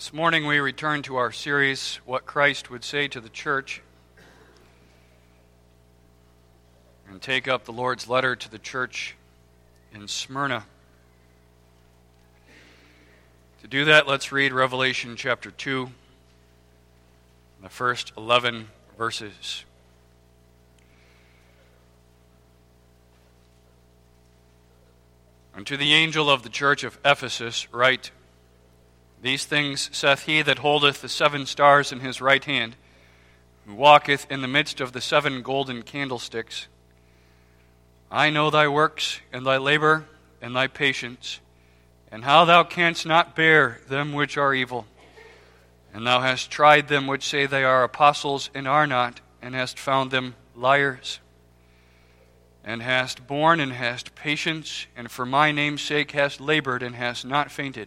This morning we return to our series, What Christ Would Say to the Church, and take up the Lord's letter to the church in Smyrna. To do that, let's read Revelation chapter 2, the first 11 verses. Unto the angel of the church of Ephesus write, These things saith he that holdeth the 7 stars in his right hand, who walketh in the midst of the 7 golden candlesticks. I know thy works, and thy labor, and thy patience, and how thou canst not bear them which are evil. And thou hast tried them which say they are apostles, and are not, and hast found them liars. And hast borne, and hast patience, and for my name's sake hast labored, and hast not fainted.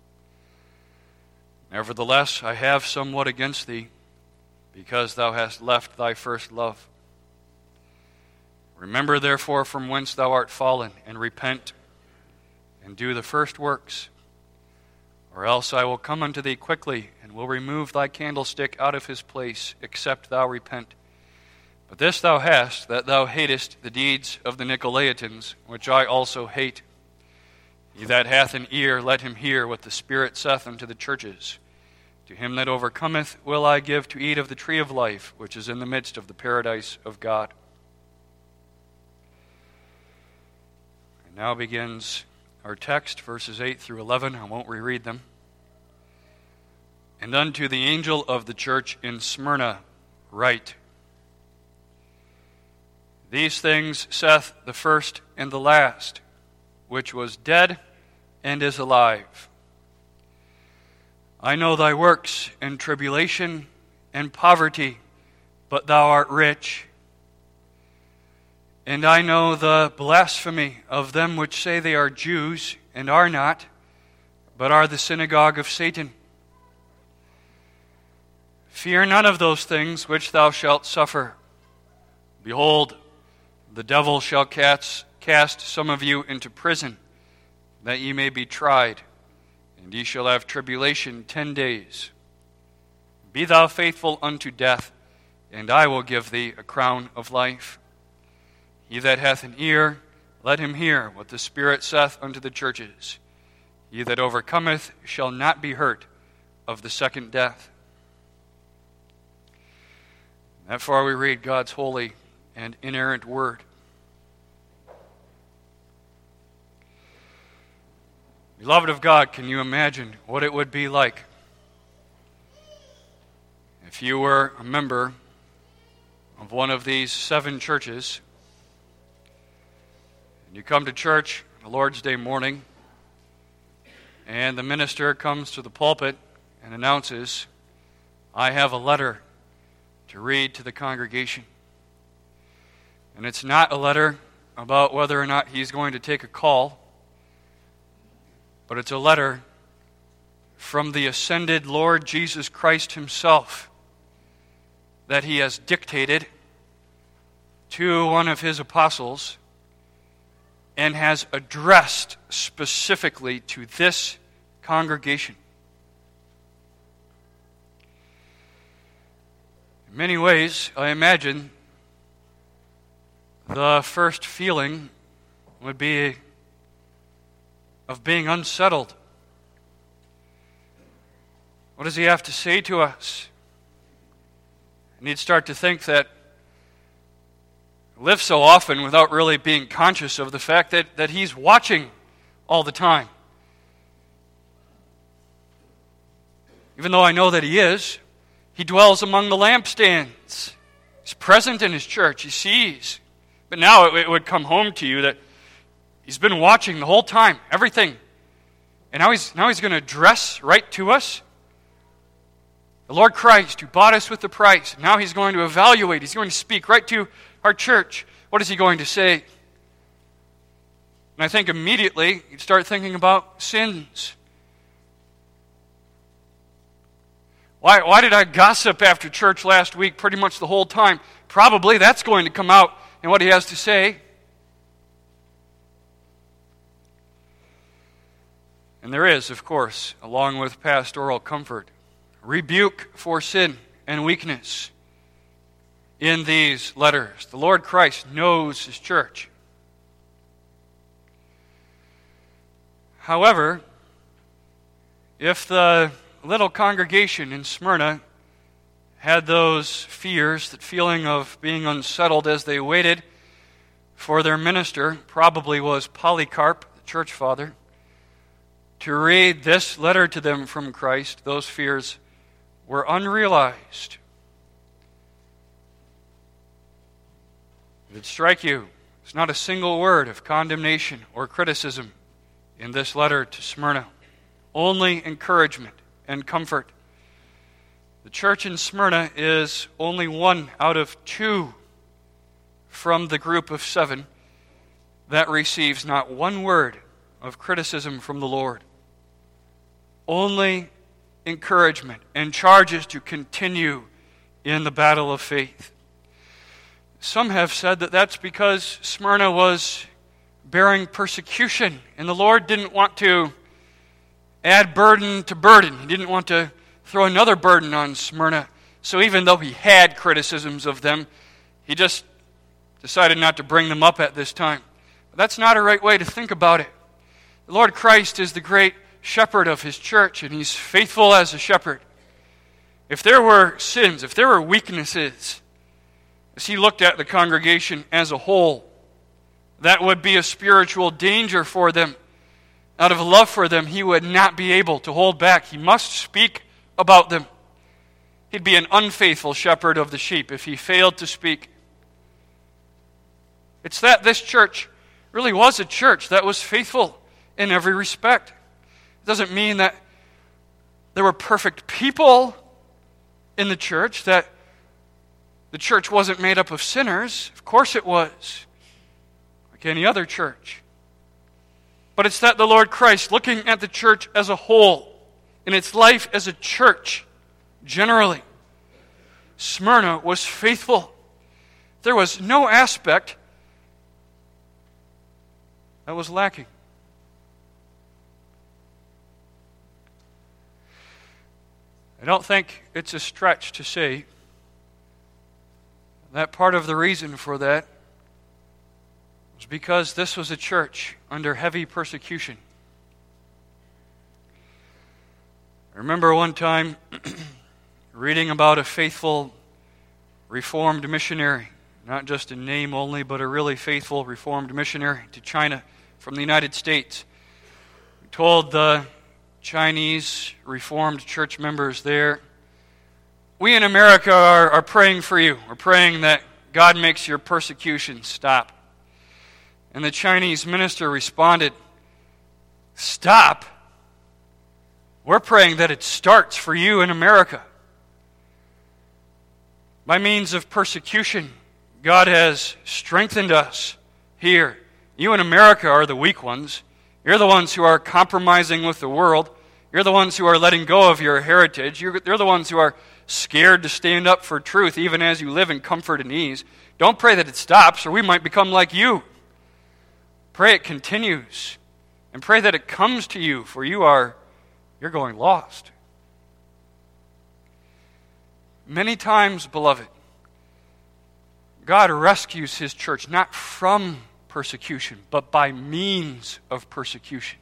Nevertheless, I have somewhat against thee, because thou hast left thy first love. Remember therefore from whence thou art fallen, and repent, and do the first works. Or else I will come unto thee quickly, and will remove thy candlestick out of his place, except thou repent. But this thou hast, that thou hatest the deeds of the Nicolaitans, which I also hate. He that hath an ear, let him hear what the Spirit saith unto the churches. To him that overcometh will I give to eat of the tree of life, which is in the midst of the paradise of God. And now begins our text, verses 8 through 11. I won't reread them. And unto the angel of the church in Smyrna write, These things saith the first and the last, which was dead and is alive. I know thy works, and tribulation, and poverty, but thou art rich. And I know the blasphemy of them which say they are Jews, and are not, but are the synagogue of Satan. Fear none of those things which thou shalt suffer. Behold, the devil shall cast some of you into prison, that ye may be tried, and ye shall have tribulation 10 days. Be thou faithful unto death, and I will give thee a crown of life. He that hath an ear, let him hear what the Spirit saith unto the churches. He that overcometh shall not be hurt of the second death. Therefore we read God's holy and inerrant word. Beloved of God, can you imagine what it would be like if you were a member of one of these 7 churches, and you come to church on the Lord's Day morning, and the minister comes to the pulpit and announces, I have a letter to read to the congregation. And it's not a letter about whether or not he's going to take a call, but it's a letter from the ascended Lord Jesus Christ himself that he has dictated to one of his apostles and has addressed specifically to this congregation. In many ways, I imagine the first feeling would be of being unsettled. What does he have to say to us? And you'd start to think that we live so often without really being conscious of the fact that he's watching all the time. Even though I know that he is, he dwells among the lampstands. He's present in his church. He sees. But now it would come home to you that he's been watching the whole time, everything. And now he's going to address right to us. The Lord Christ, who bought us with the price. Now he's going to evaluate. He's going to speak right to our church. What is he going to say? And I think immediately you start thinking about sins. Why did I gossip after church last week pretty much the whole time? Probably that's going to come out in what he has to say. And there is, of course, along with pastoral comfort, rebuke for sin and weakness in these letters. The Lord Christ knows His church. However, if the little congregation in Smyrna had those fears, that feeling of being unsettled as they waited for their minister, probably was Polycarp, the church father, to read this letter to them from Christ, those fears were unrealized. Did it strike you? There's not a single word of condemnation or criticism in this letter to Smyrna. Only encouragement and comfort. The church in Smyrna is only one out of two from the group of 7 that receives not one word of criticism from the Lord. Only encouragement and charges to continue in the battle of faith. Some have said that that's because Smyrna was bearing persecution, and the Lord didn't want to add burden to burden. He didn't want to throw another burden on Smyrna. So even though He had criticisms of them, He just decided not to bring them up at this time. But that's not a right way to think about it. The Lord Christ is the great shepherd of His church, and He's faithful as a shepherd. If there were sins, if there were weaknesses, as He looked at the congregation as a whole, that would be a spiritual danger for them. Out of love for them, He would not be able to hold back. He must speak about them. He'd be an unfaithful shepherd of the sheep if He failed to speak. It's that this church really was a church that was faithful in every respect. It doesn't mean that there were perfect people in the church, that the church wasn't made up of sinners. Of course it was, like any other church. But it's that the Lord Christ, looking at the church as a whole, in its life as a church, generally, Smyrna was faithful. There was no aspect that was lacking. I don't think it's a stretch to say that part of the reason for that was because this was a church under heavy persecution. I remember one time reading about a faithful Reformed missionary, not just in name only, but a really faithful Reformed missionary to China from the United States. He told the Chinese Reformed church members there, "We in America are praying for you. We're praying that God makes your persecution stop." And the Chinese minister responded, "Stop? We're praying that it starts for you in America." By means of persecution, God has strengthened us here. You in America are the weak ones. You're the ones who are compromising with the world. You're the ones who are letting go of your heritage. You're the ones who are scared to stand up for truth, even as you live in comfort and ease. Don't pray that it stops, or we might become like you. Pray it continues, and pray that it comes to you, for you're going lost. Many times, beloved, God rescues His church not from persecution, but by means of persecution.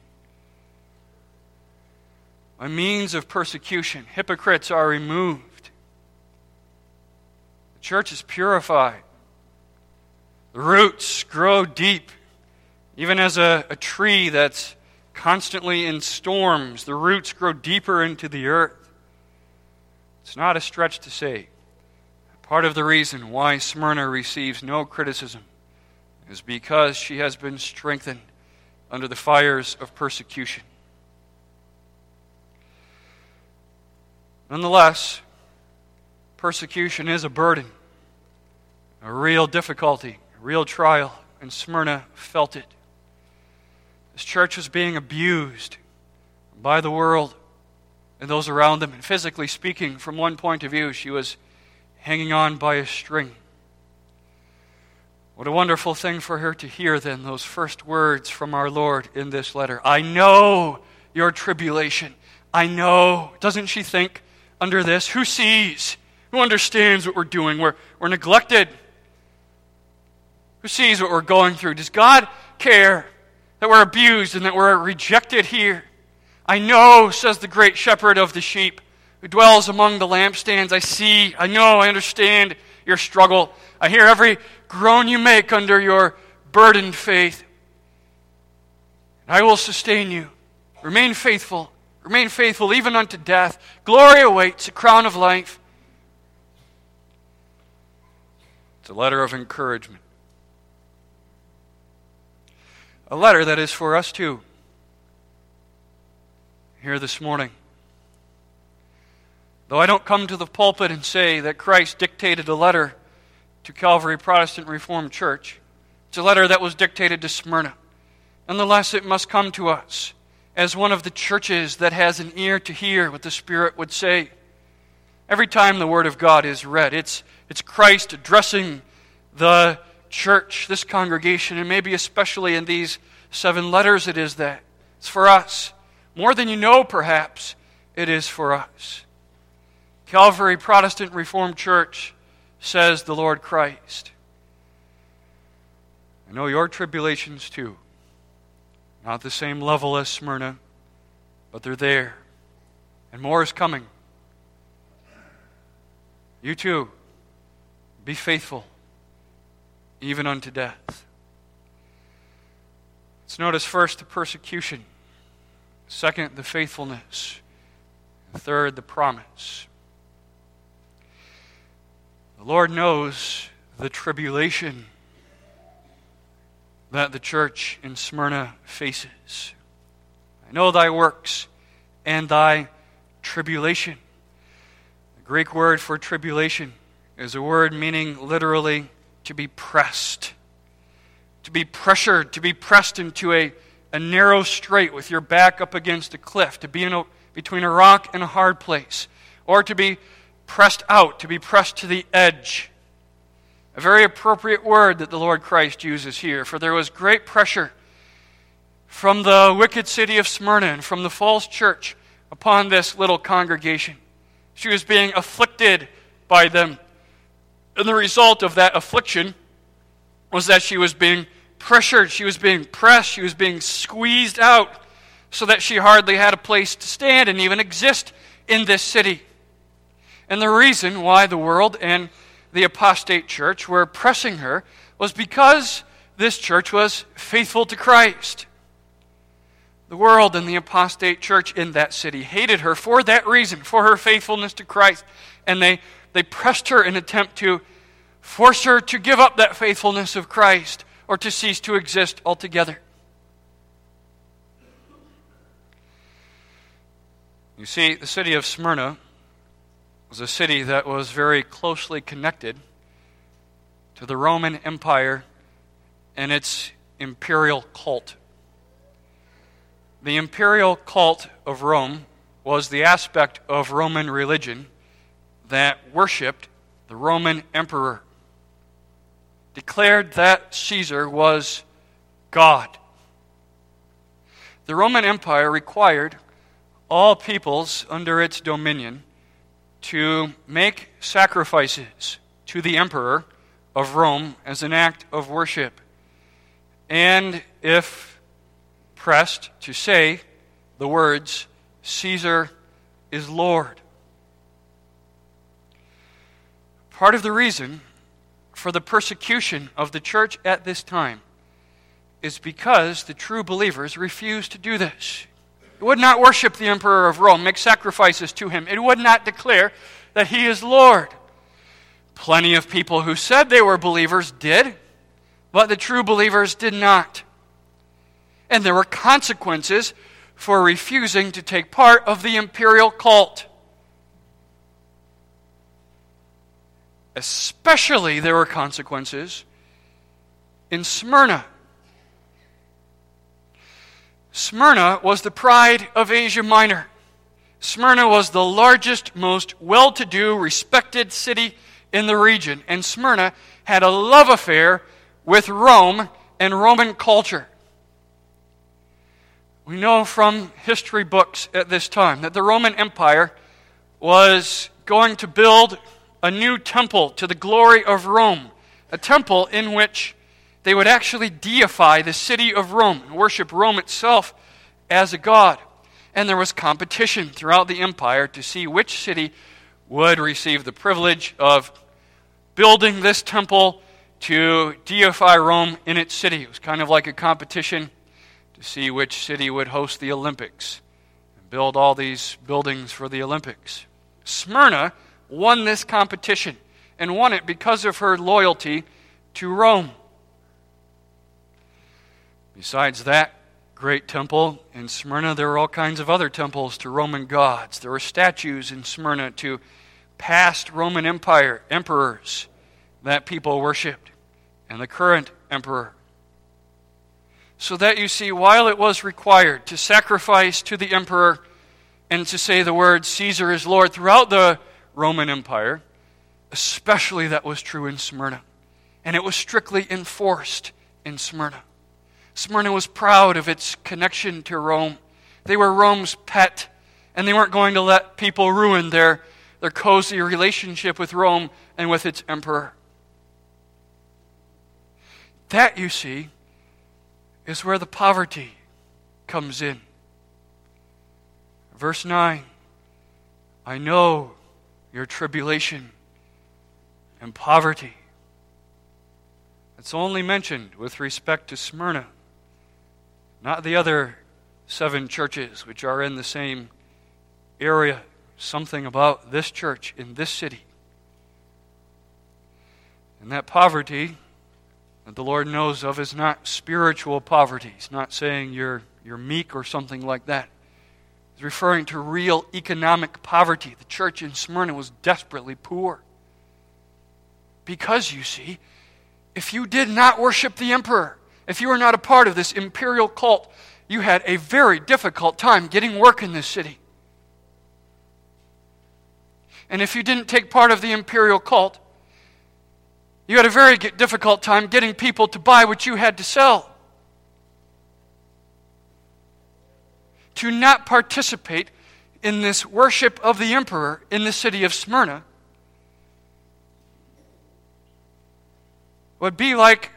By means of persecution, hypocrites are removed. The church is purified. The roots grow deep. Even as a tree that's constantly in storms, the roots grow deeper into the earth. It's not a stretch to say part of the reason why Smyrna receives no criticism is because she has been strengthened under the fires of persecution. Nonetheless, persecution is a burden, a real difficulty, a real trial, and Smyrna felt it. This church was being abused by the world and those around them. And physically speaking, from one point of view, she was hanging on by a string. What a wonderful thing for her to hear then, those first words from our Lord in this letter. "I know your tribulation. I know. Doesn't she think under this? Who sees? Who understands what we're doing? We're neglected. Who sees what we're going through? Does God care that we're abused and that we're rejected here? I know, says the great shepherd of the sheep, who dwells among the lampstands. I see, I know, I understand your struggle. I hear every groan you make under your burdened faith. And I will sustain you. Remain faithful even unto death. Glory awaits, a crown of life. It's a letter of encouragement. A letter that is for us too. Here this morning. Though I don't come to the pulpit and say that Christ dictated a letter to Calvary Protestant Reformed Church, it's a letter that was dictated to Smyrna. Nonetheless, it must come to us as one of the churches that has an ear to hear what the Spirit would say. Every time the Word of God is read, it's Christ addressing the church, this congregation, and maybe especially in these 7 letters it is that. It's for us. More than you know, perhaps, it is for us. Calvary Protestant Reformed Church, says the Lord Christ. I know your tribulations too. Not the same level as Smyrna, but they're there. And more is coming. You too, be faithful, even unto death. Let's notice first the persecution. Second, the faithfulness. Third, the promise. The Lord knows the tribulation that the church in Smyrna faces. I know thy works and thy tribulation. The Greek word for tribulation is a word meaning literally to be pressed, to be pressured, to be pressed into a narrow strait with your back up against a cliff, to be between a rock and a hard place, or to be pressed out, to be pressed to the edge. A very appropriate word that the Lord Christ uses here, for there was great pressure from the wicked city of Smyrna and from the false church upon this little congregation. She was being afflicted by them. And the result of that affliction was that she was being pressured, she was being pressed, she was being squeezed out so that she hardly had a place to stand and even exist in this city. And the reason why the world and the apostate church were pressing her was because this church was faithful to Christ. The world and the apostate church in that city hated her for that reason, for her faithfulness to Christ. And they pressed her in an attempt to force her to give up that faithfulness of Christ or to cease to exist altogether. You see, the city of Smyrna was a city that was very closely connected to the Roman Empire and its imperial cult. The imperial cult of Rome was the aspect of Roman religion that worshipped the Roman emperor, declared that Caesar was God. The Roman Empire required all peoples under its dominion to make sacrifices to the emperor of Rome as an act of worship. And if pressed, to say the words, Caesar is Lord. Part of the reason for the persecution of the church at this time is because the true believers refused to do this. It would not worship the emperor of Rome, make sacrifices to him. It would not declare that he is Lord. Plenty of people who said they were believers did, but the true believers did not. And there were consequences for refusing to take part of the imperial cult. Especially there were consequences in Smyrna. Smyrna was the pride of Asia Minor. Smyrna was the largest, most well-to-do, respected city in the region. And Smyrna had a love affair with Rome and Roman culture. We know from history books at this time that the Roman Empire was going to build a new temple to the glory of Rome, a temple in which they would actually deify the city of Rome and worship Rome itself as a god. And there was competition throughout the empire to see which city would receive the privilege of building this temple to deify Rome in its city. It was kind of like a competition to see which city would host the Olympics and build all these buildings for the Olympics. Smyrna won this competition and won it because of her loyalty to Rome. Besides that great temple in Smyrna, there were all kinds of other temples to Roman gods. There were statues in Smyrna to past Roman Empire emperors that people worshipped, and the current emperor. So that you see, while it was required to sacrifice to the emperor and to say the word Caesar is Lord throughout the Roman Empire, especially that was true in Smyrna. And it was strictly enforced in Smyrna. Smyrna was proud of its connection to Rome. They were Rome's pet, and they weren't going to let people ruin their cozy relationship with Rome and with its emperor. That, you see, is where the poverty comes in. Verse 9, I know your tribulation and poverty. It's only mentioned with respect to Smyrna, not the other 7 churches which are in the same area. Something about this church in this city. And that poverty that the Lord knows of is not spiritual poverty. He's not saying you're meek or something like that. He's referring to real economic poverty. The church in Smyrna was desperately poor. Because, you see, if you did not worship the emperor, if you were not a part of this imperial cult, you had a very difficult time getting work in this city. And if you didn't take part of the imperial cult, you had a very difficult time getting people to buy what you had to sell. To not participate in this worship of the emperor in the city of Smyrna would be like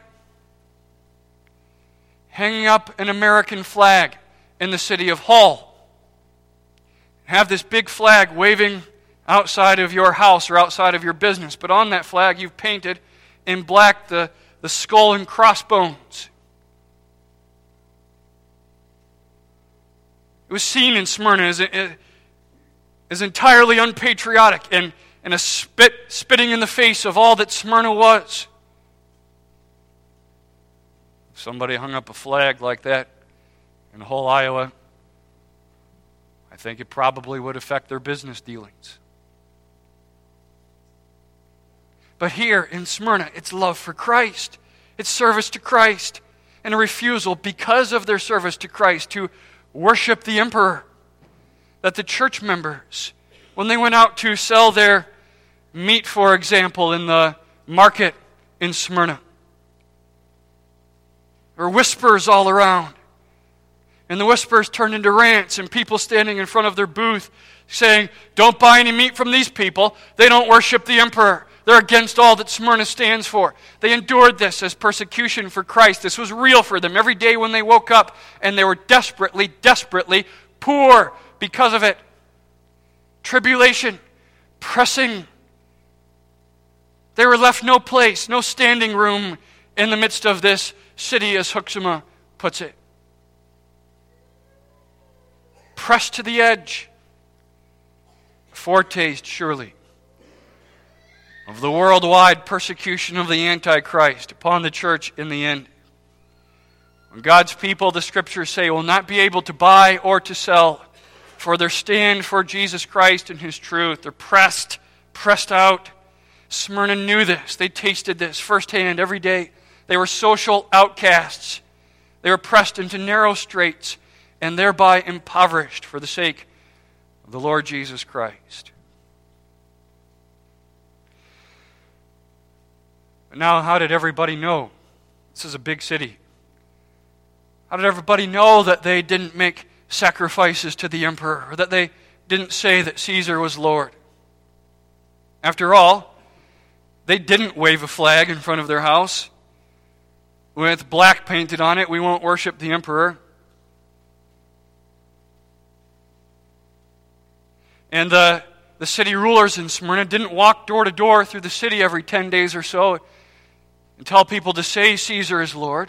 hanging up an American flag in the city of Hull. Have this big flag waving outside of your house or outside of your business, but on that flag you've painted in black the skull and crossbones. It was seen in Smyrna as entirely unpatriotic and a spitting in the face of all that Smyrna was. If somebody hung up a flag like that in Hull, Iowa, I think it probably would affect their business dealings. But here in Smyrna, it's love for Christ. It's service to Christ. And a refusal, because of their service to Christ, to worship the emperor. That the church members, when they went out to sell their meat, for example, in the market in Smyrna, there were whispers all around. And the whispers turned into rants and people standing in front of their booth saying, don't buy any meat from these people. They don't worship the emperor. They're against all that Smyrna stands for. They endured this as persecution for Christ. This was real for them every day when they woke up, and they were desperately, desperately poor because of it. Tribulation, pressing. They were left no place, no standing room in the midst of this city, as Hoeksema puts it. Pressed to the edge. A foretaste, surely, of the worldwide persecution of the Antichrist upon the church in the end. When God's people, the Scriptures say, will not be able to buy or to sell for their stand for Jesus Christ and His truth. They're pressed out. Smyrna knew this. They tasted this firsthand every day. They were social outcasts. They were pressed into narrow straits and thereby impoverished for the sake of the Lord Jesus Christ. But now, how did everybody know? This is a big city. How did everybody know that they didn't make sacrifices to the emperor, or that they didn't say that Caesar was Lord? After all, they didn't wave a flag in front of their house with black painted on it, "We won't worship the emperor." And the city rulers in Smyrna didn't walk door to door through the city every 10 days or so and tell people to say Caesar is Lord.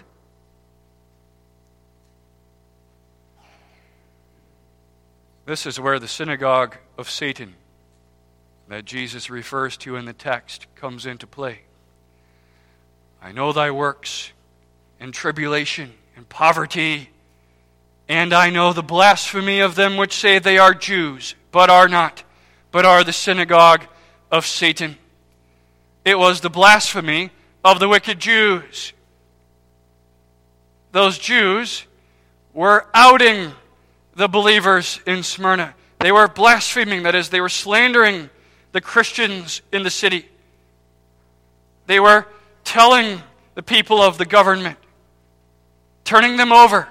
This is where the synagogue of Satan that Jesus refers to in the text comes into play. "I know thy works, and tribulation, and poverty, and I know the blasphemy of them which say they are Jews, but are not, but are the synagogue of Satan." It was the blasphemy of the wicked Jews. Those Jews were outing the believers in Smyrna. They were blaspheming, that is, they were slandering the Christians in the city. They were telling the people of the government, turning them over.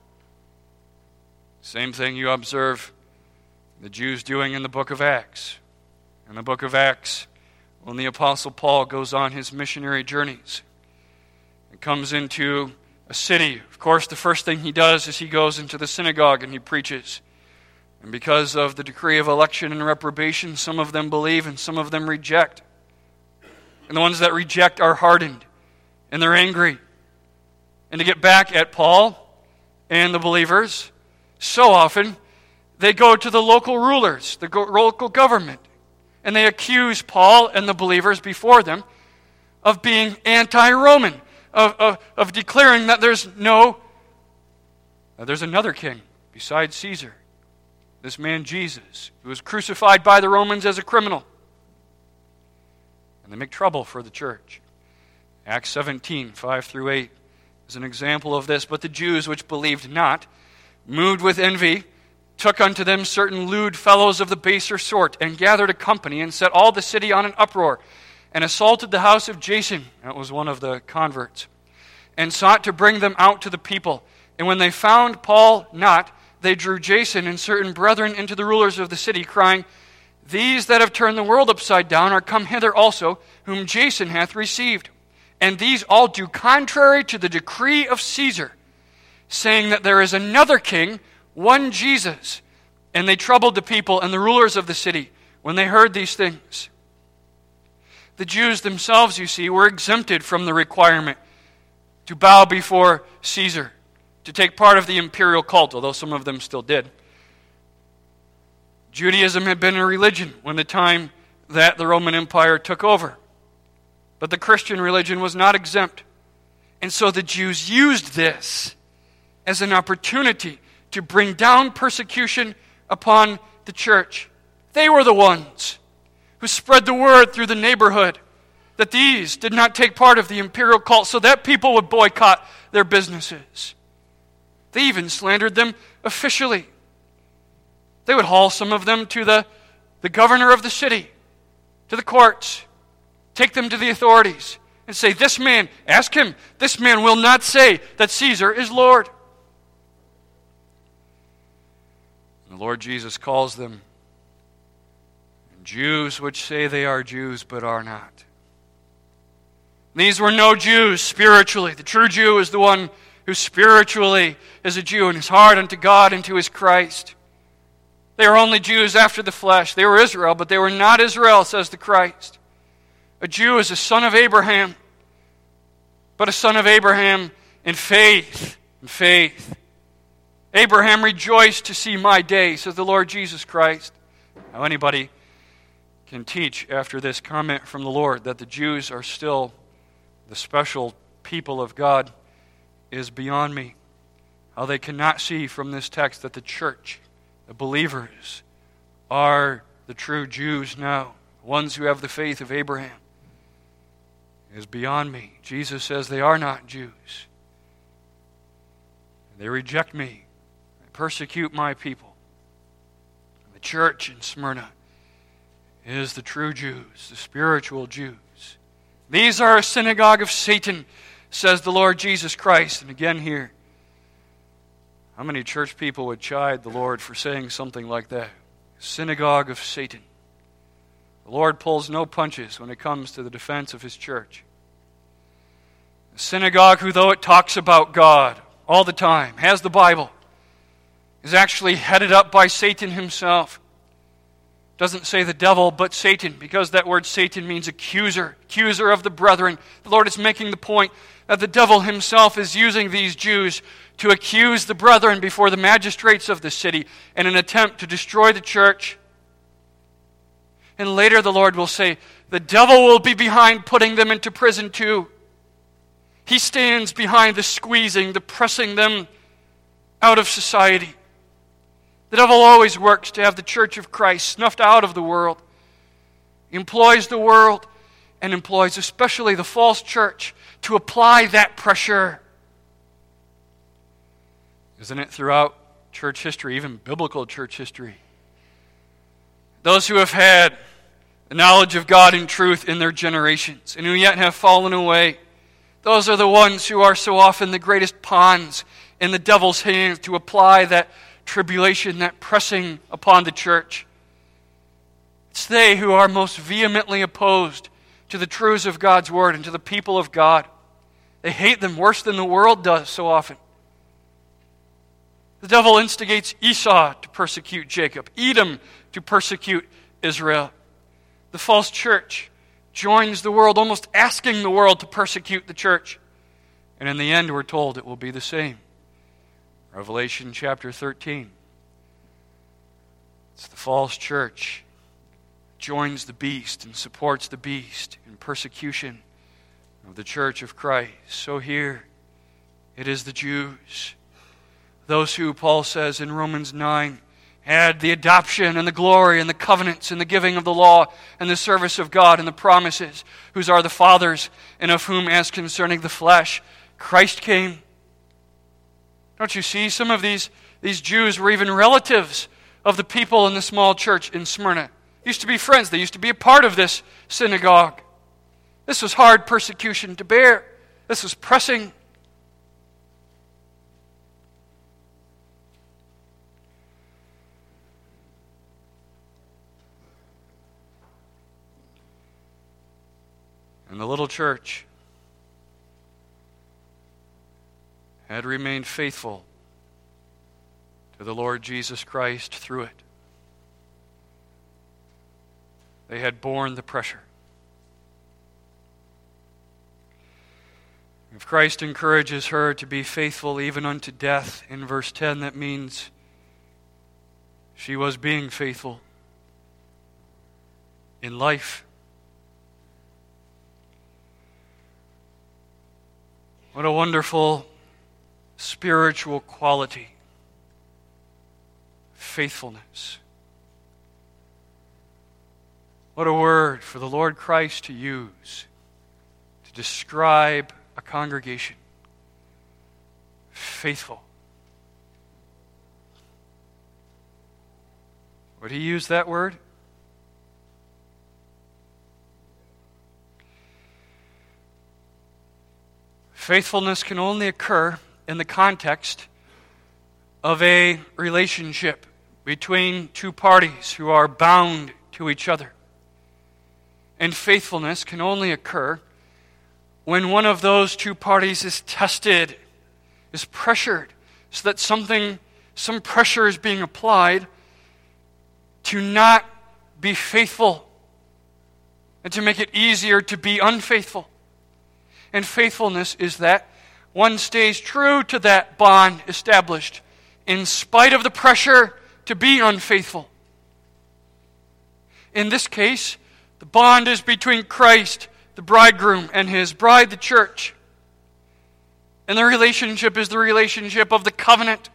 Same thing you observe the Jews doing in the book of Acts. In the book of Acts, when the Apostle Paul goes on his missionary journeys and comes into a city, of course, the first thing he does is he goes into the synagogue and he preaches. And because of the decree of election and reprobation, some of them believe and some of them reject. And the ones that reject are hardened and they're angry. And to get back at Paul and the believers, so often they go to the local rulers, the local government, and they accuse Paul and the believers before them of being anti-Roman, of declaring that there's another king besides Caesar, this man Jesus, who was crucified by the Romans as a criminal. And they make trouble for the church. Acts 17, 5-8 is an example of this. "But the Jews which believed not, moved with envy, took unto them certain lewd fellows of the baser sort, and gathered a company, and set all the city on an uproar, and assaulted the house of Jason," that was one of the converts, "and sought to bring them out to the people. And when they found Paul not, they drew Jason and certain brethren into the rulers of the city, crying, These that have turned the world upside down are come hither also, whom Jason hath received. And these all do contrary to the decree of Caesar, saying that there is another king, one Jesus." And they troubled the people and the rulers of the city when they heard these things. The Jews themselves, you see, were exempted from the requirement to bow before Caesar, to take part of the imperial cult, although some of them still did. Judaism had been a religion when the time that the Roman Empire took over. But the Christian religion was not exempt. And so the Jews used this as an opportunity to bring down persecution upon the church. They were the ones who spread the word through the neighborhood that these did not take part of the imperial cult, so that people would boycott their businesses. They even slandered them officially. They would haul some of them to the governor of the city, to the courts, take them to the authorities, and say, "This man, ask him, this man will not say that Caesar is Lord." The Lord Jesus calls them Jews which say they are Jews but are not. These were no Jews spiritually. The true Jew is the one who spiritually is a Jew and is hard unto God and to his Christ. They are only Jews after the flesh. They were Israel, but they were not Israel, says the Christ. A Jew is a son of Abraham, but a son of Abraham in faith. In faith. Abraham rejoiced to see my day, says the Lord Jesus Christ. Now anybody can teach after this comment from the Lord that the Jews are still the special people of God is beyond me. How they cannot see from this text that the church, the believers, are the true Jews now, ones who have the faith of Abraham, is beyond me. Jesus says they are not Jews. They reject me. They persecute my people. The church in Smyrna is the true Jews, the spiritual Jews. These are a synagogue of Satan, says the Lord Jesus Christ. And again here, How many church people would chide the Lord for saying something like that? Synagogue of Satan. The Lord pulls no punches when it comes to the defense of His church. A synagogue who, though it talks about God all the time, has the Bible, is actually headed up by Satan himself. Doesn't say the devil, but Satan, because that word Satan means accuser of the brethren. The Lord is making the point that the devil himself is using these Jews to accuse the brethren before the magistrates of the city in an attempt to destroy the church. And later the Lord will say, the devil will be behind putting them into prison too. He stands behind the squeezing, the pressing them out of society. The devil always works to have the church of Christ snuffed out of the world. He employs the world and employs especially the false church to apply that pressure. Isn't it throughout church history, even biblical church history? Those who have had the knowledge of God and truth in their generations and who yet have fallen away, those are the ones who are so often the greatest pawns in the devil's hands to apply that tribulation, that pressing upon the church. It's they who are most vehemently opposed to the truths of God's Word and to the people of God. They hate them worse than the world does so often. The devil instigates Esau to persecute Jacob, Edom to persecute Israel. The false church joins the world, almost asking the world to persecute the church. And in the end, we're told it will be the same. Revelation chapter 13. It's the false church joins the beast and supports the beast in persecution of the church of Christ. So here, it is the Jews, those who, Paul says in Romans 9, had the adoption and the glory and the covenants and the giving of the law and the service of God and the promises, whose are the fathers, and of whom, as concerning the flesh, Christ came. Don't you see? Some of these Jews were even relatives of the people in the small church in Smyrna. They used to be friends. They used to be a part of this synagogue. This was hard persecution to bear. This was pressing. And the little church had remained faithful to the Lord Jesus Christ through it. They had borne the pressure. If Christ encourages her to be faithful even unto death in verse 10, that means she was being faithful in life. What a wonderful spiritual quality. Faithfulness. What a word for the Lord Christ to use to describe a congregation. Faithful. Would He use that word? Faithfulness can only occur in the context of a relationship between two parties who are bound to each other. And faithfulness can only occur when one of those two parties is tested, is pressured, so that some pressure is being applied to not be faithful and to make it easier to be unfaithful. And faithfulness is that one stays true to that bond established in spite of the pressure to be unfaithful. In this case, the bond is between Christ, the bridegroom, and His bride, the church. And the relationship is the relationship of the covenant.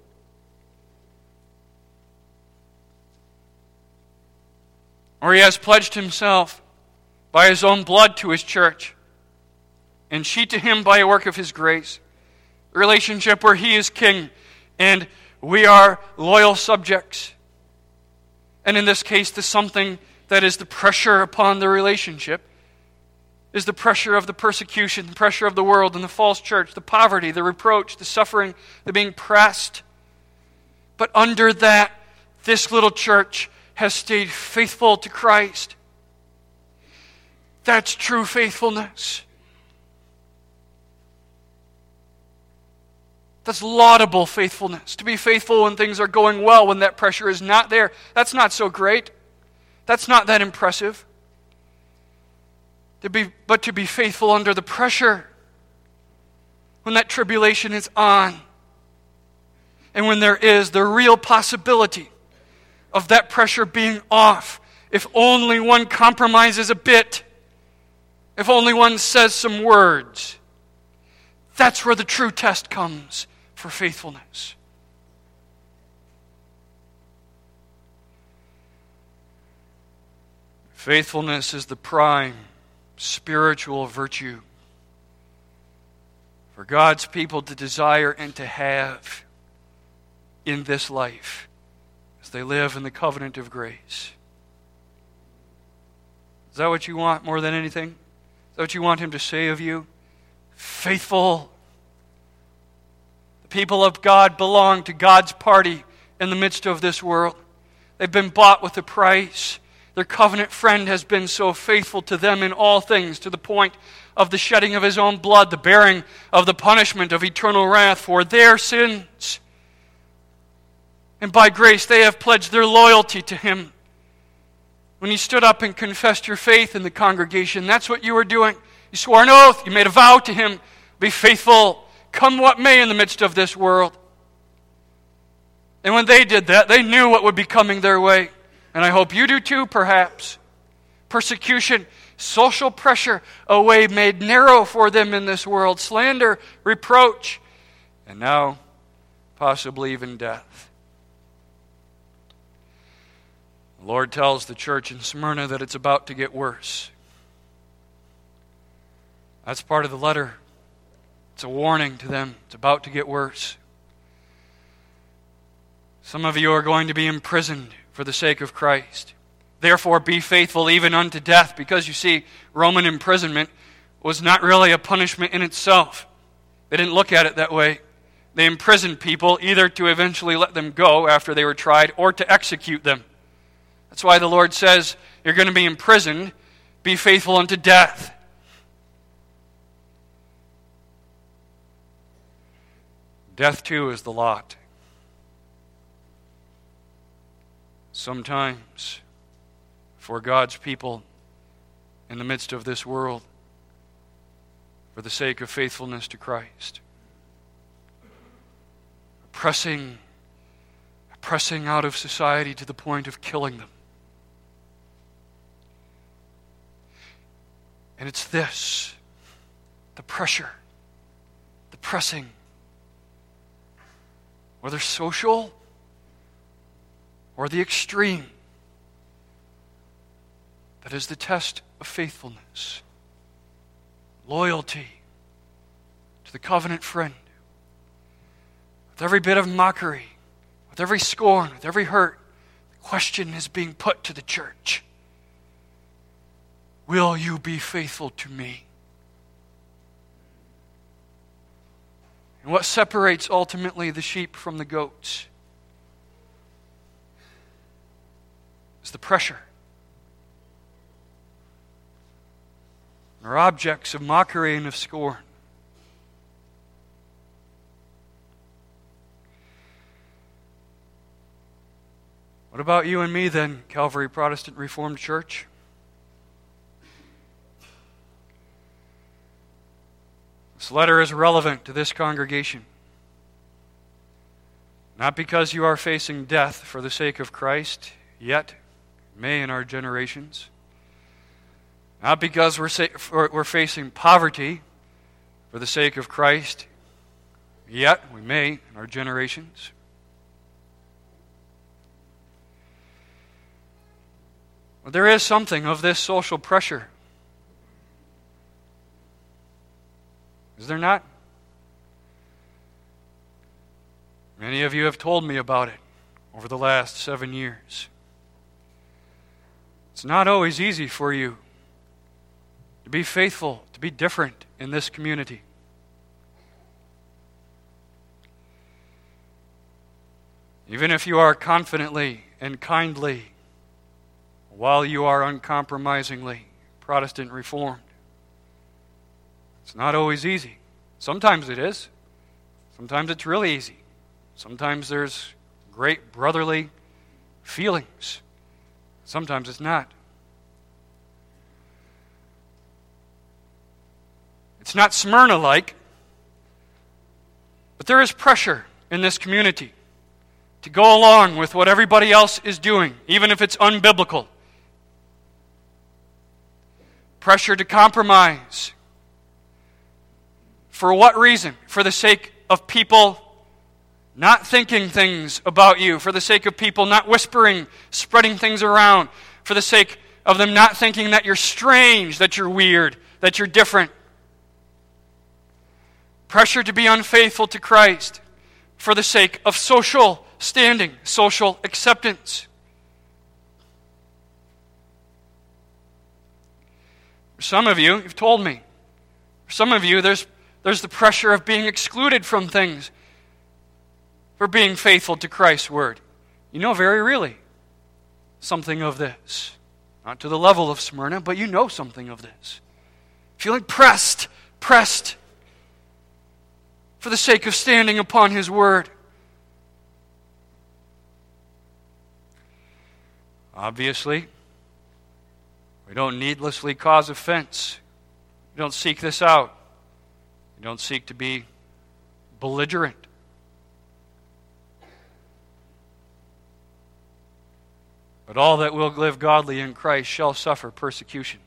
Or He has pledged Himself by His own blood to His church, and she to Him by a work of His grace. A relationship where He is king and we are loyal subjects. And in this case, the something that is the pressure upon the relationship is the pressure of the persecution, the pressure of the world and the false church, the poverty, the reproach, the suffering, the being pressed But under that, this little church has stayed faithful to Christ. That's true faithfulness. That's laudable faithfulness. To be faithful when things are going well, when that pressure is not there. That's not so great. That's not that impressive. But to be faithful under the pressure, when that tribulation is on, and when there is the real possibility of that pressure being off, if only one compromises a bit, if only one says some words, that's where the true test comes for faithfulness. Faithfulness is the prime spiritual virtue for God's people to desire and to have in this life as they live in the covenant of grace. Is that what you want more than anything? Is that what you want Him to say of you? Faithful. The people of God belong to God's party in the midst of this world. They've been bought with a price. Their covenant friend has been so faithful to them in all things, to the point of the shedding of His own blood, the bearing of the punishment of eternal wrath for their sins. And by grace they have pledged their loyalty to Him. When you stood up and confessed your faith in the congregation, that's what you were doing. You swore an oath, you made a vow to Him, be faithful, come what may in the midst of this world. And when they did that, they knew what would be coming their way. And I hope you do too, perhaps. Persecution, social pressure, a way made narrow for them in this world, slander, reproach, and now possibly even death. The Lord tells the church in Smyrna that it's about to get worse. That's part of the letter. It's a warning to them. It's about to get worse. Some of you are going to be imprisoned for the sake of Christ. Therefore, be faithful even unto death, because you see, Roman imprisonment was not really a punishment in itself. They didn't look at it that way. They imprisoned people either to eventually let them go after they were tried or to execute them. That's why the Lord says, you're going to be imprisoned, be faithful unto death. Death too is the lot. Sometimes, for God's people in the midst of this world, for the sake of faithfulness to Christ, pressing out of society to the point of killing them. And it's this, the pressure, the pressing, whether social or the extreme, that is the test of faithfulness. Loyalty to the covenant friend. With every bit of mockery, with every scorn, with every hurt, the question is being put to the church. Will you be faithful to me? And what separates ultimately the sheep from the goats is the pressure. Are objects of mockery and of scorn. What about you and me then, Calvary Protestant Reformed Church? This letter is relevant to this congregation. Not because you are facing death for the sake of Christ, yet may in our generations. Not because we're facing poverty for the sake of Christ, yet we may in our generations. But there is something of this social pressure. Is there not? Many of you have told me about it over the last 7 years. It's not always easy for you to be faithful, to be different in this community. Even if you are confidently and kindly, while you are uncompromisingly Protestant Reformed. It's not always easy. Sometimes it is. Sometimes it's really easy. Sometimes there's great brotherly feelings. Sometimes it's not. It's not Smyrna-like, but there is pressure in this community to go along with what everybody else is doing, even if it's unbiblical. Pressure to compromise. For what reason? For the sake of people not thinking things about you, for the sake of people not whispering, spreading things around, for the sake of them not thinking that you're strange, that you're weird, that you're different. Pressure to be unfaithful to Christ for the sake of social standing, social acceptance. For some of you, you've told me, for some of you, there's the pressure of being excluded from things for being faithful to Christ's word. You know very really something of this. Not to the level of Smyrna, but you know something of this. Feeling pressed for the sake of standing upon His word. Obviously, we don't needlessly cause offense. We don't seek this out. We don't seek to be belligerent. But all that will live godly in Christ shall suffer persecution.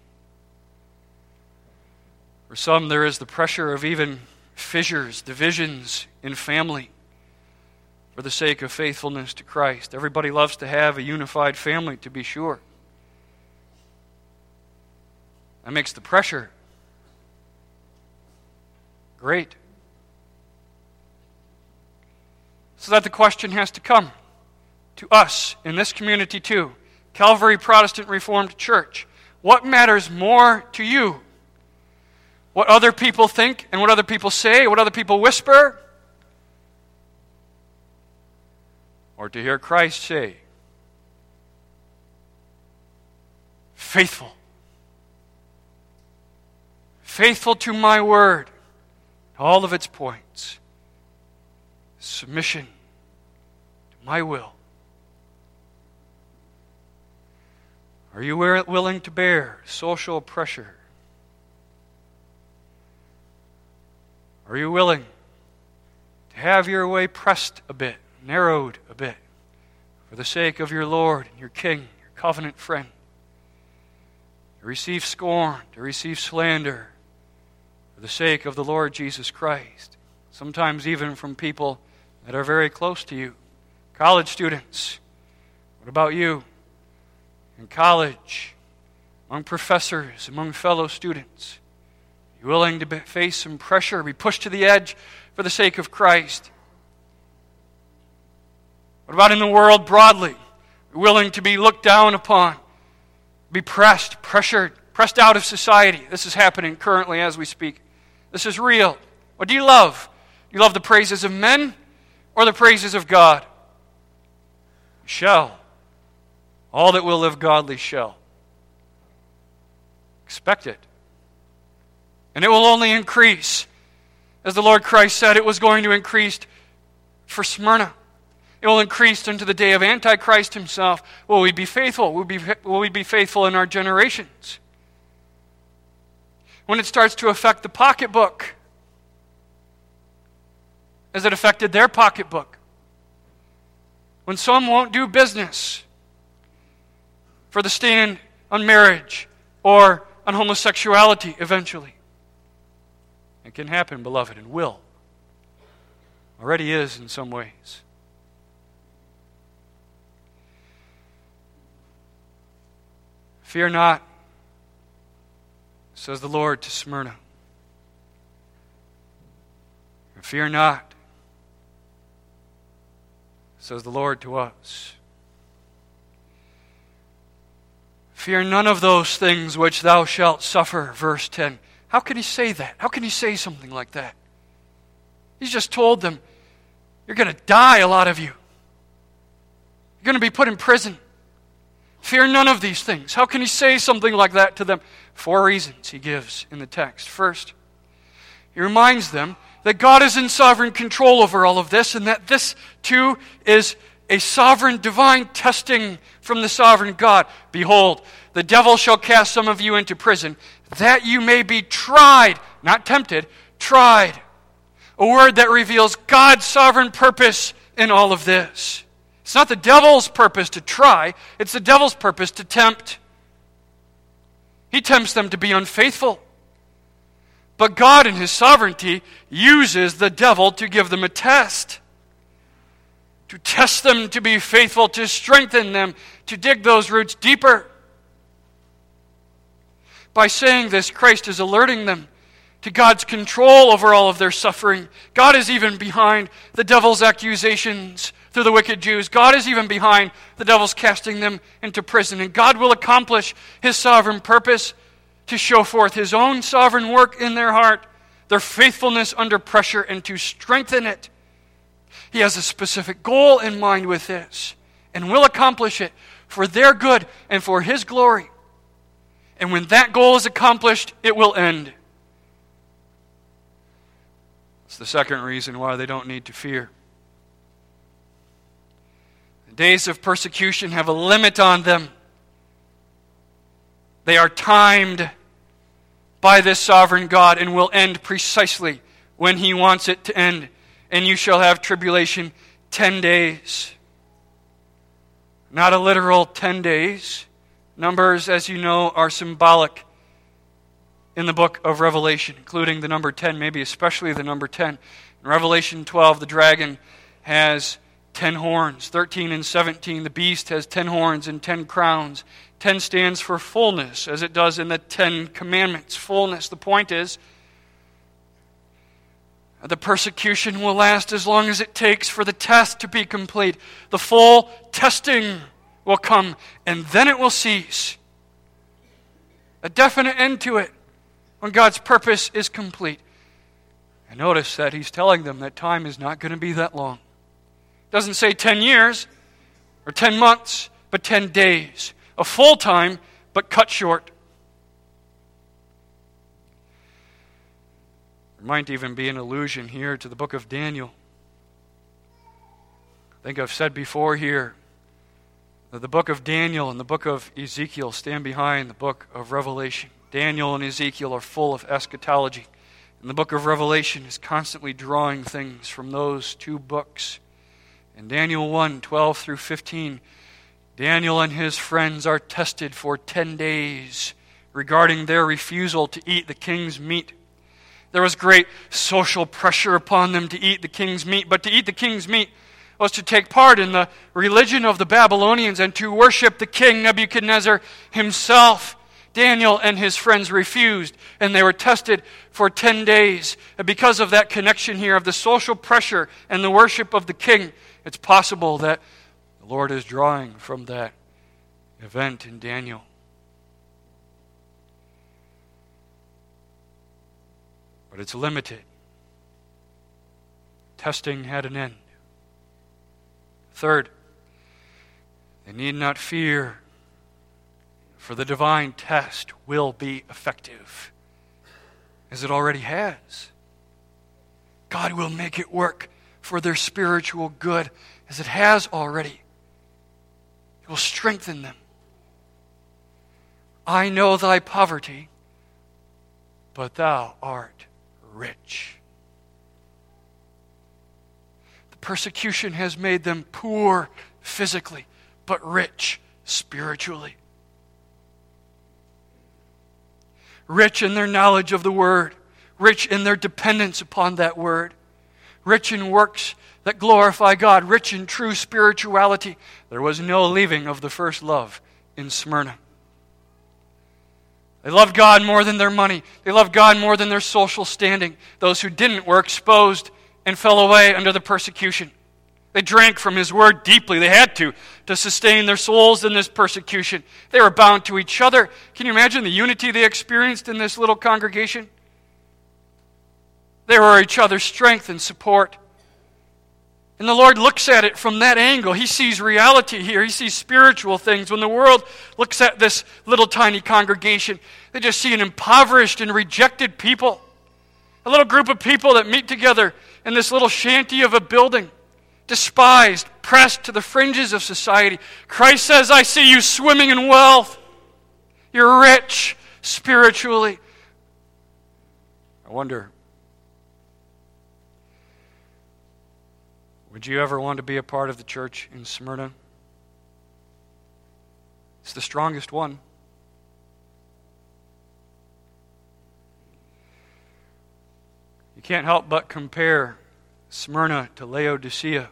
For some, there is the pressure of even fissures, divisions in family for the sake of faithfulness to Christ. Everybody loves to have a unified family, to be sure. That makes the pressure great. So that the question has to come to us in this community too. Calvary Protestant Reformed Church. What matters more to you? What other people think and what other people say, what other people whisper? Or to hear Christ say, faithful. Faithful to my word, all of its points. Submission to my will. Are you willing to bear social pressure? Are you willing to have your way pressed a bit, narrowed a bit, for the sake of your Lord and your King, your covenant friend? To receive scorn, to receive slander, for the sake of the Lord Jesus Christ. Sometimes even from people that are very close to you. College students, what about you? In college, among professors, among fellow students, are you willing to face some pressure, be pushed to the edge for the sake of Christ? What about in the world broadly? Are you willing to be looked down upon, be pressured, pressed out of society? This is happening currently as we speak. This is real. What do you love? Do you love the praises of men or the praises of God? You shall. All that will live godly shall. Expect it. And it will only increase. As the Lord Christ said, it was going to increase for Smyrna. It will increase unto the day of Antichrist himself. Will we be faithful? Will we be faithful in our generations? When it starts to affect the pocketbook, as it affected their pocketbook. When some won't do business for the stand on marriage or on homosexuality eventually. It can happen, beloved, and will. Already is in some ways. Fear not, says the Lord to Smyrna. Fear not, says the Lord to us. Fear none of those things which thou shalt suffer, verse 10. How can he say that? How can he say something like that? He's just told them, you're going to die, a lot of you. You're going to be put in prison. Fear none of these things. How can he say something like that to them? 4 reasons he gives in the text. First, he reminds them that God is in sovereign control over all of this, and that this too is a sovereign divine testing from the sovereign God. Behold, the devil shall cast some of you into prison, that you may be tried, not tempted, tried. A word that reveals God's sovereign purpose in all of this. It's not the devil's purpose to try, it's the devil's purpose to tempt. He tempts them to be unfaithful. But God in His sovereignty uses the devil to give them a test. To test them to be faithful, to strengthen them, to dig those roots deeper. By saying this, Christ is alerting them to God's control over all of their suffering. God is even behind the devil's accusations through the wicked Jews. God is even behind the devil's casting them into prison. And God will accomplish His sovereign purpose to show forth His own sovereign work in their heart, their faithfulness under pressure, and to strengthen it. He has a specific goal in mind with this, and will accomplish it for their good and for His glory. And when that goal is accomplished, it will end. It's the second reason why they don't need to fear. The days of persecution have a limit on them. They are timed by this sovereign God and will end precisely when He wants it to end. And you shall have tribulation 10 days. Not a literal 10 days. Numbers, as you know, are symbolic in the book of Revelation, including the number 10, maybe especially the number 10. In Revelation 12, the dragon has 10 horns. 13 and 17, the beast has 10 horns and 10 crowns. 10 stands for fullness, as it does in the 10 commandments. Fullness. The point is, the persecution will last as long as it takes for the test to be complete. The full testing will come, and then it will cease. A definite end to it when God's purpose is complete. And notice that He's telling them that time is not going to be that long. It doesn't say 10 years or 10 months, but 10 days. A full time, but cut short. There might even be an allusion here to the book of Daniel. I think I've said before here that the book of Daniel and the book of Ezekiel stand behind the book of Revelation. Daniel and Ezekiel are full of eschatology. And the book of Revelation is constantly drawing things from those two books. In Daniel 1, 12 through 15, Daniel and his friends are tested for 10 days regarding their refusal to eat the king's meat. There was great social pressure upon them to eat the king's meat, but to eat the king's meat was to take part in the religion of the Babylonians and to worship the king Nebuchadnezzar himself. Daniel and his friends refused, and they were tested for 10 days. And because of that connection here of the social pressure and the worship of the king, it's possible that the Lord is drawing from that event in Daniel. But it's limited. Testing had an end. Third, they need not fear, for the divine test will be effective, as it already has. God will make it work for their spiritual good, as it has already. He will strengthen them. I know thy poverty, but thou art rich. The persecution has made them poor physically, but rich spiritually. Rich in their knowledge of the Word, rich in their dependence upon that Word, rich in works that glorify God, rich in true spirituality. There was no leaving of the first love in Smyrna. They loved God more than their money. They loved God more than their social standing. Those who didn't were exposed and fell away under the persecution. They drank from His Word deeply. They had to sustain their souls in this persecution. They were bound to each other. Can you imagine the unity they experienced in this little congregation? They were each other's strength and support. And the Lord looks at it from that angle. He sees reality here. He sees spiritual things. When the world looks at this little tiny congregation, they just see an impoverished and rejected people. A little group of people that meet together in this little shanty of a building, despised, pressed to the fringes of society. Christ says, I see you swimming in wealth. You're rich spiritually. I wonder, would you ever want to be a part of the church in Smyrna? It's the strongest one. You can't help but compare Smyrna to Laodicea.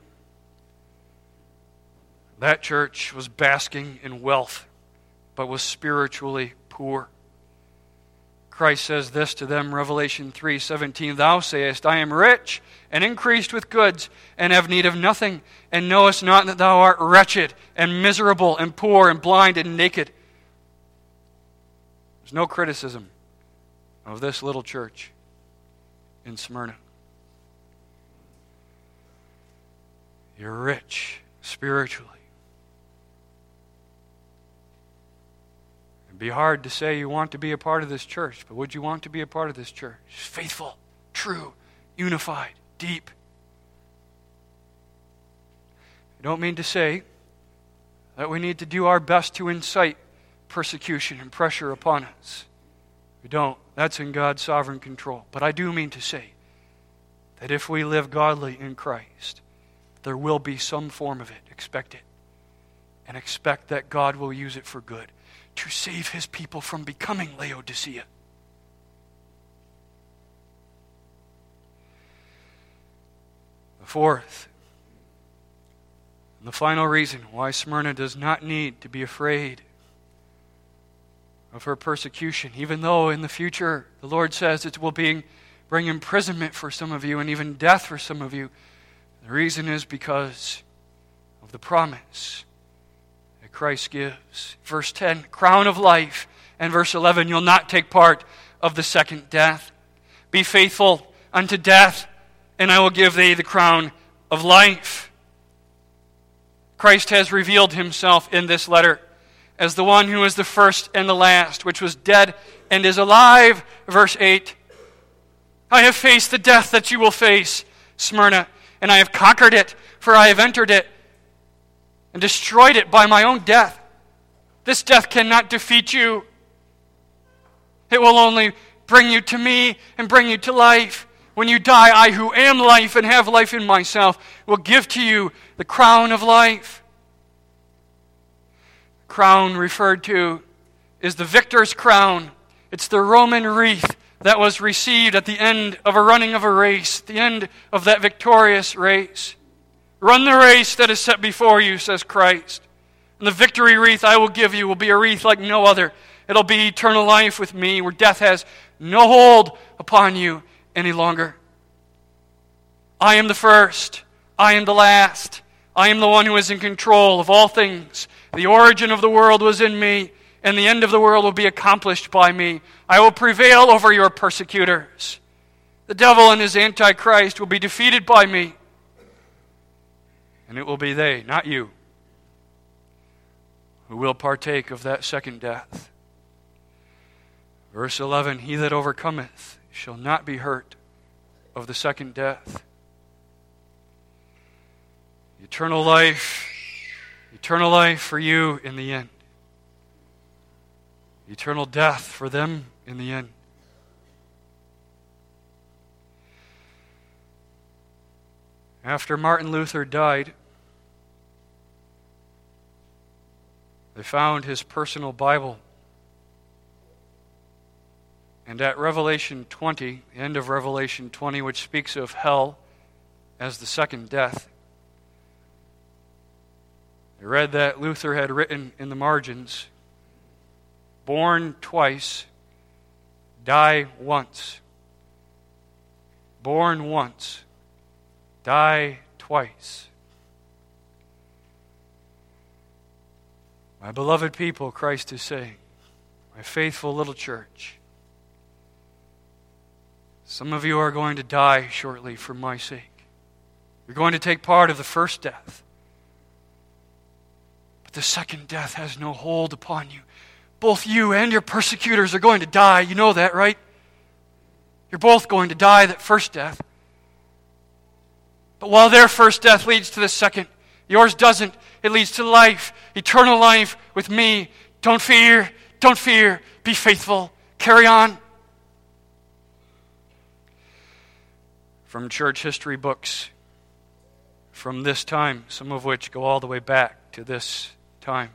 That church was basking in wealth, but was spiritually poor. Christ says this to them, Revelation 3:17, Thou sayest, I am rich, and increased with goods, and have need of nothing, and knowest not that thou art wretched, and miserable, and poor, and blind, and naked. There's no criticism of this little church in Smyrna. You're rich spiritually. It'd be hard to say you want to be a part of this church, but would you want to be a part of this church? Faithful, true, unified, deep. I don't mean to say that we need to do our best to incite persecution and pressure upon us. We don't. That's in God's sovereign control. But I do mean to say that if we live godly in Christ, there will be some form of it. Expect it. And expect that God will use it for good, to save His people from becoming Laodicea. The fourth and the final reason why Smyrna does not need to be afraid of her persecution, even though in the future the Lord says it will bring imprisonment for some of you and even death for some of you. The reason is because of the promise that Christ gives. Verse 10, crown of life. And verse 11, you'll not take part of the second death. Be faithful unto death, and I will give thee the crown of life. Christ has revealed Himself in this letter as the one who is the first and the last, which was dead and is alive. Verse 8, I have faced the death that you will face, Smyrna, and I have conquered it, for I have entered it and destroyed it by my own death. This death cannot defeat you. It will only bring you to me and bring you to life. When you die, I who am life and have life in myself will give to you the crown of life. Crown referred to is the victor's crown. It's the Roman wreath that was received at the end of a running of a race, the end of that victorious race. Run the race that is set before you, says Christ. And the victory wreath I will give you will be a wreath like no other. It'll be eternal life with me, where death has no hold upon you any longer. I am the first. I am the last. I am the one who is in control of all things. The origin of the world was in me, and the end of the world will be accomplished by me. I will prevail over your persecutors. The devil and his antichrist will be defeated by me. And it will be they, not you, who will partake of that second death. Verse 11, he that overcometh shall not be hurt of the second death. Eternal life for you in the end. Eternal death for them in the end. After Martin Luther died, they found his personal Bible. And at Revelation 20, the end of Revelation 20, which speaks of hell as the second death, I read that Luther had written in the margins, born twice, die once. Born once, die twice. My beloved people, Christ is saying, my faithful little church, some of you are going to die shortly for my sake. You're going to take part of the first death. But the second death has no hold upon you. Both you and your persecutors are going to die. You know that, right? You're both going to die that first death. But while their first death leads to the second, yours doesn't. It leads to life, eternal life with me. Don't fear. Don't fear. Be faithful. Carry on. From church history books from this time, some of which go all the way back to this time,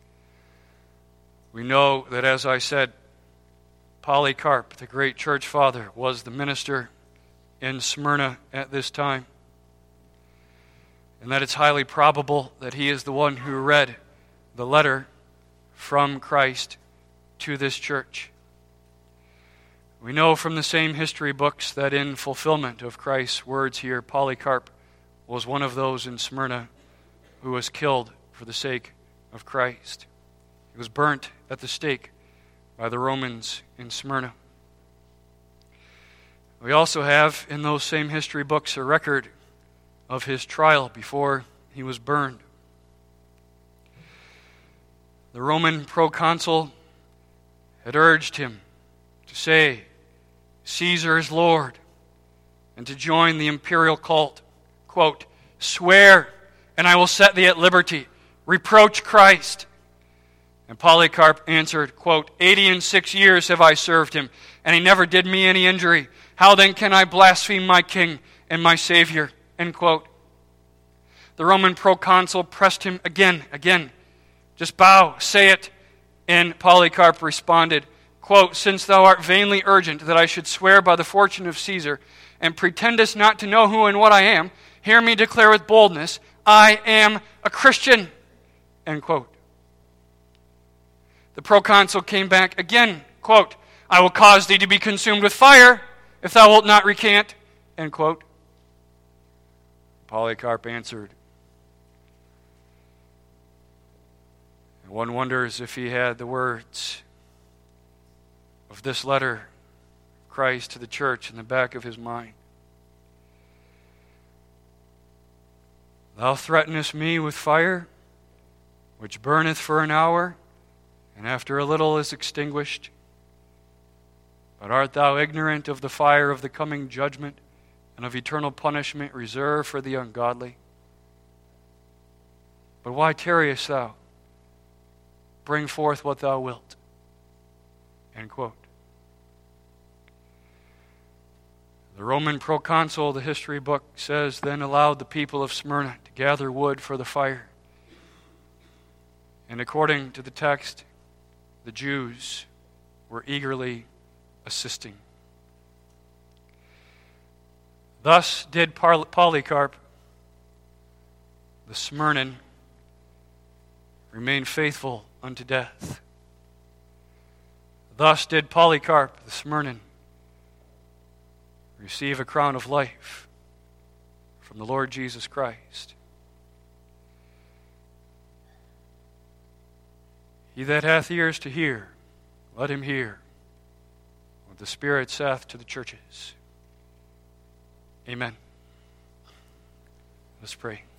we know that, as I said, Polycarp, the great church father, was the minister in Smyrna at this time. And that it's highly probable that he is the one who read the letter from Christ to this church. We know from the same history books that in fulfillment of Christ's words here, Polycarp was one of those in Smyrna who was killed for the sake of Christ. He was burnt at the stake by the Romans in Smyrna. We also have in those same history books a record of his trial before he was burned. The Roman proconsul had urged him to say, "Caesar is Lord," and to join the imperial cult. Quote, "Swear, and I will set thee at liberty. Reproach Christ." And Polycarp answered, quote, 86 years have I served him, and he never did me any injury. How then can I blaspheme my king and my Savior? End quote. The Roman proconsul pressed him again. Just bow, say it. And Polycarp responded, quote, "Since thou art vainly urgent that I should swear by the fortune of Caesar, and pretendest not to know who and what I am, hear me declare with boldness, I am a Christian." End quote. The proconsul came back again, quote, "I will cause thee to be consumed with fire, if thou wilt not recant." End quote. Polycarp answered. And one wonders if he had the words of this letter, Christ to the church, in the back of his mind. "Thou threatenest me with fire, which burneth for an hour, and after a little is extinguished. But art thou ignorant of the fire of the coming judgment and of eternal punishment reserved for the ungodly? But why tarriest thou? Bring forth what thou wilt." End quote. The Roman proconsul, the history book says, then allowed the people of Smyrna to gather wood for the fire. And according to the text, the Jews were eagerly assisting. Thus did Polycarp, the Smyrnan, remain faithful unto death. Thus did Polycarp, the Smyrnan, receive a crown of life from the Lord Jesus Christ. He that hath ears to hear, let him hear what the Spirit saith to the churches. Amen. Let's pray.